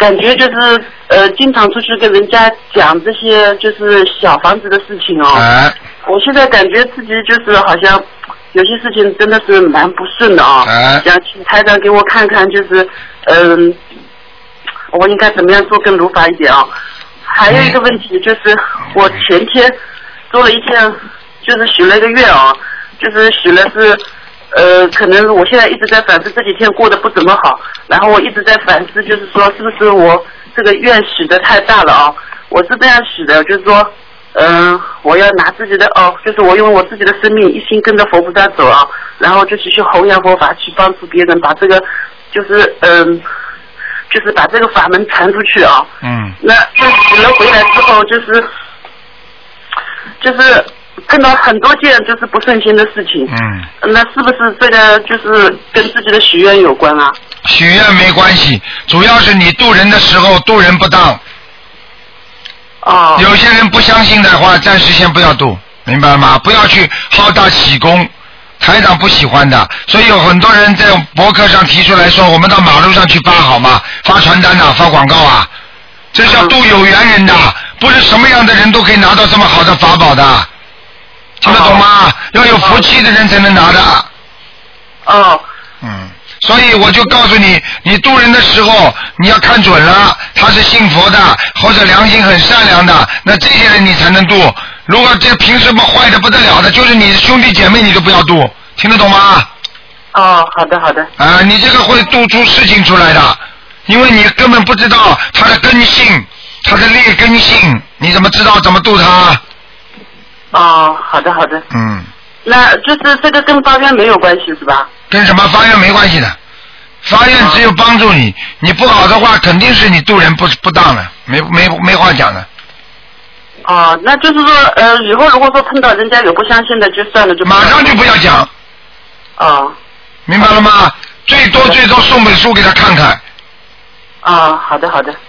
感觉就是经常出去跟人家讲这些就是小房子的事情哦。我现在感觉自己就是好像有些事情真的是蛮不顺的啊。想请台长给我看看，就是我应该怎么样做更如法一点啊？还有一个问题就是，我前天做了一件，就是许了一个愿啊，就是许了是。可能我现在一直在反思，这几天过得不怎么好，然后我一直在反思，就是说是不是我这个愿许的太大了啊？我是这样许的，就是说，我要拿自己的就是我用我自己的生命一心跟着佛菩萨走啊，然后就是去弘扬佛法，去帮助别人，把这个就是就是把这个法门传出去啊。那就许了回来之后，就是碰到很多件就是不顺心的事情。那是不是这个就是跟自己的许愿有关啊？ 许愿没关系，主要是你渡人的时候渡人不当。有些人不相信的话，暂时先不要渡，明白吗？不要去好大喜功，台长不喜欢的。所以有很多人在博客上提出来说，我们到马路上去发好吗？发传单啊，发广告啊，这是要渡有缘人的，不是什么样的人都可以拿到这么好的法宝的。听得懂吗？要有福气的人才能拿的。所以我就告诉你，你渡人的时候你要看准了，他是信佛的或者良心很善良的，那这些人你才能渡。如果这平时坏的不得了的，就是你的兄弟姐妹，你都不要渡。听得懂吗？ 好的好的。 你这个会渡出事情出来的，因为你根本不知道他的根性，他的劣根性，你怎么知道怎么渡他？ 好的好的。那就是这个跟发愿没有关系是吧？ 跟什么发愿没关系的，发愿只有帮助你，你不好的话肯定是你渡人不当的，没话讲的。 那就是说以后如果说碰到人家有不相信的就算了，就马上就不要讲。明白了吗？最多送本书给他看看。 好的好的。